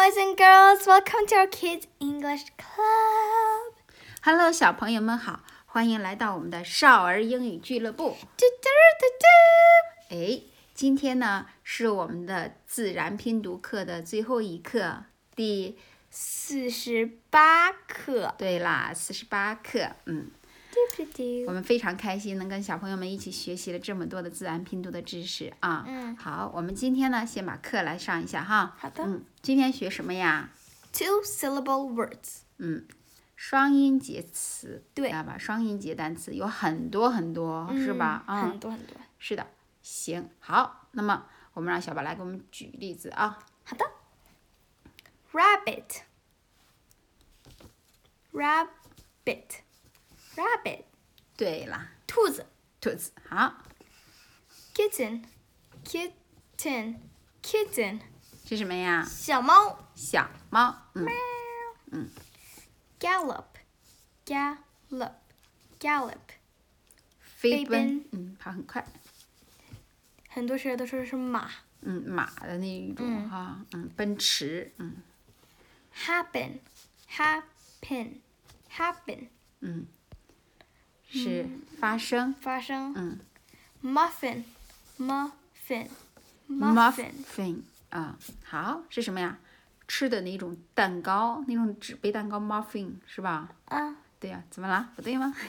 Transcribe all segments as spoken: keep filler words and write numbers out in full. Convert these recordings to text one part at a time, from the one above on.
boys and girls, welcome to our Kids English Club. Hello， 小朋友们好，欢迎来到我们的少儿英语俱乐部。 嘟嘟嘟嘟。 哎，今天呢是我们的自然拼读课的最后一课，第四十八课。 对啦，四十八课。嗯， 嘟嘟嘟。 我们非常开心能跟小朋友们一起学习了这么多的自然拼读的知识啊。 嗯。 好，我们今天呢先把课来上一下哈。 好的。 嗯，今天学什么呀 ？Two syllable words。 嗯。双音节词， 对， 知道吧？双音节单词有很多很多， 嗯、 是吧？ 嗯，很多很多。 是的，行，好，那么我们让小宝来给我们举例子啊。 好的。Rabbit, rabbit, rabbit。 对啦， 兔子。 兔子，好。 Kitten, kitten, kitten。 是什么呀？ 小猫。 小猫，嗯，嗯。 Gallop, gallop, gallop。 飞奔，嗯，跑很快。 很多时候都说是马。 嗯，马的那一种哈，嗯，奔驰，嗯。 Happen, happen, happen。 嗯，是发生。 发生。 嗯。 Muffin, muffin, muffin。啊，好，是什么呀？吃的那种蛋糕，那种纸杯蛋糕 muffin 是吧？ 啊。 对呀、啊，怎么了？不对吗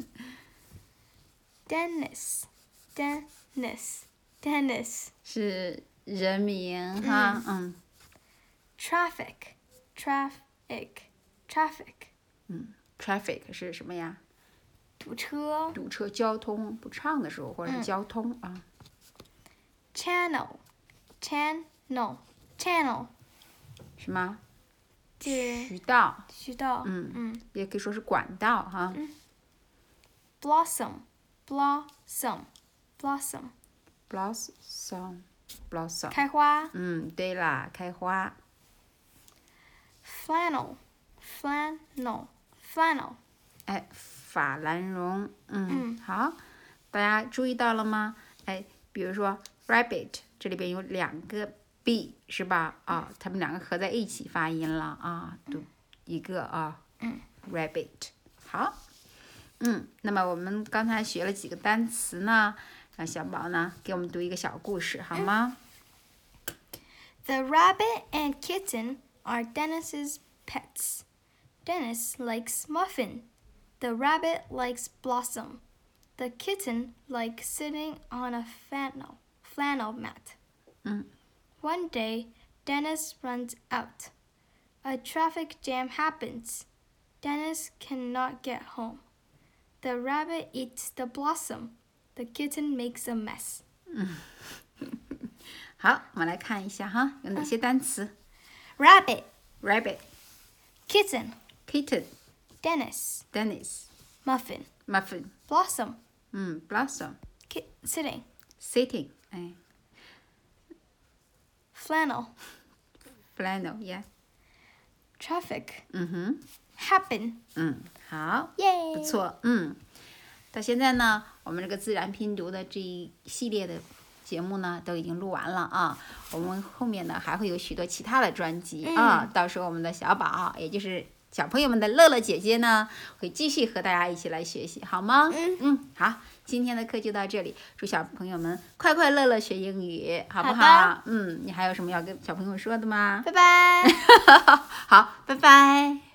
？Dennis, Dennis, Dennis。 是人名哈，嗯。 Traffic, traffic, traffic。 嗯 ，traffic 是什么呀？ 堵车。 堵车，交通不畅的时候，或者是交通、嗯、啊。 Channel, channel, channel。 什么？ 渠道。 渠道。 嗯嗯， 也可以说是管道哈。 嗯。Blossom, blossom, blossom。 blossom, blossom。 开花。 嗯，对啦，开花。 Flannel, flannel, flannel。 哎，法兰绒。嗯， 嗯好，大家注意到了吗？哎，比如说 rabbit， 这里边有两个。b 是吧？啊，他们两个合在一起发音了啊，读一个啊。 嗯 ，rabbit。好，嗯，那么我们刚才学了几个单词呢？让小宝呢给我们读一个小故事，好吗、 嗯、？The rabbit and kitten are Dennis's pets. Dennis likes Muffin. The rabbit likes Blossom. The kitten likes sitting on a flannel flannel mat. 嗯。 One day, Dennis runs out. A traffic jam happens. Dennis cannot get home. The rabbit eats the blossom. The kitten makes a mess. 好，我们来看一下哈，有哪些单词、 嗯、？Rabbit, rabbit, kitten, kitten, Dennis, Dennis, muffin, muffin, blossom, 嗯 blossom, Ki- sitting, sitting, 哎。 flannel, flannel, yeah. traffic, 嗯哼 happen. 嗯，好， Yay. 不错，嗯。到现在呢，我们这个自然拼读的这一系列的节目呢，都已经录完了啊。我们后面呢还会有许多其他的专辑、嗯、啊，到时候我们的小宝，也就是小朋友们的乐乐姐姐呢，会继续和大家一起来学习，好吗？ 嗯嗯，好，今天的课就到这里，祝小朋友们快快乐乐学英语，好不好？ 好嗯，你还有什么要跟小朋友说的吗？ 拜拜。 好，拜拜。